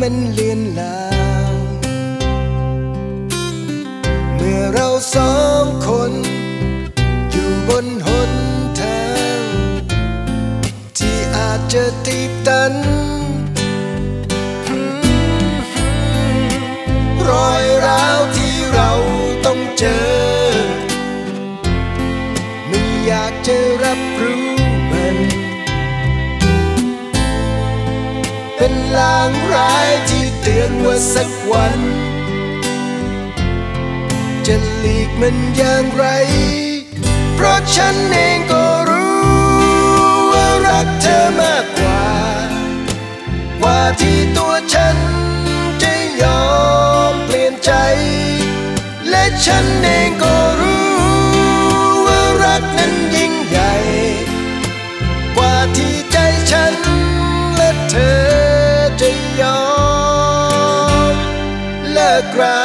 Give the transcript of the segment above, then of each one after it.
นั้นเลือนลางเมื่อเราสองคนอยู่บนหนทางที่อาจจะตีบตันรอยร้าวที่เราต้องเจอไม่อยากจะรับรู้มันเป็นลางร้ายที่เตือนว่าสักวันจะหลีกมันอย่างไรเพราะฉันเองก็รู้ว่ารักเธอมากกว่าที่ตัวฉันจะยอมเปลี่ยนใจและฉันเองก็รู้ว่ารักนั้นยิ่งใหญ่กว่าที่ใจฉันและเธอจะยอมเลิกรา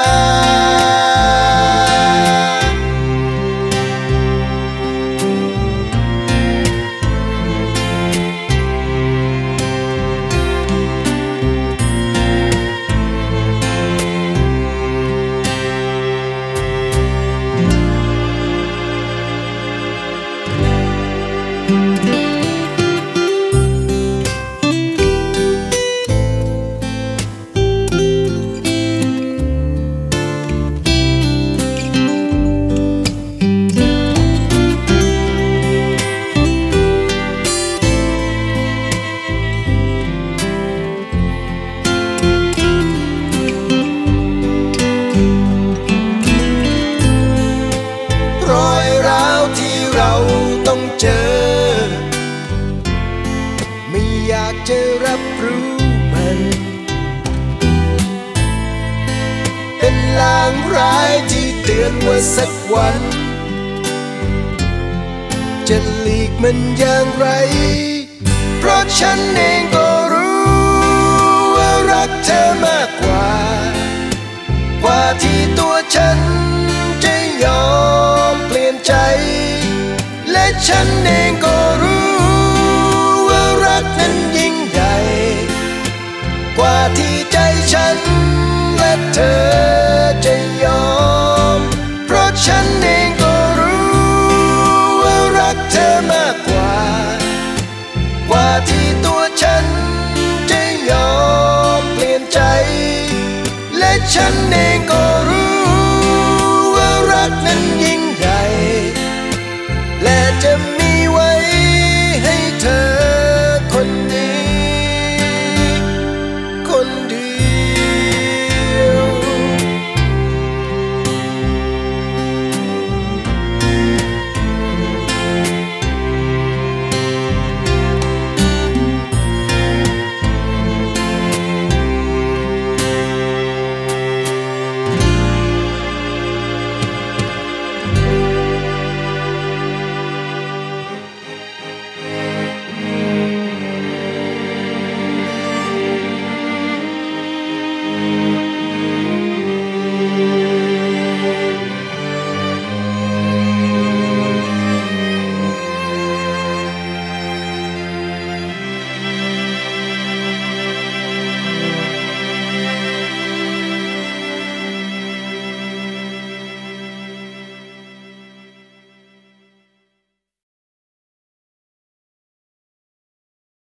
ต้องเจอไม่อยากจะรับรู้มันเป็นลางร้ายที่เตือนว่าสักวันจะหลีกมันอย่างไรเพราะฉันเองก็รู้ว่ารักเธอมากกว่าที่ตัวฉันจะยอมเปลี่ยนใจและฉันเองก็รู้ว่ารักนั้นยิ่งใหญ่กว่าที่ใจฉันและเธอจะยอมเพราะฉันเองก็รู้ว่ารักเธอมากกว่าที่ตัวฉันจะยอมเปลี่ยนใจและฉันเอง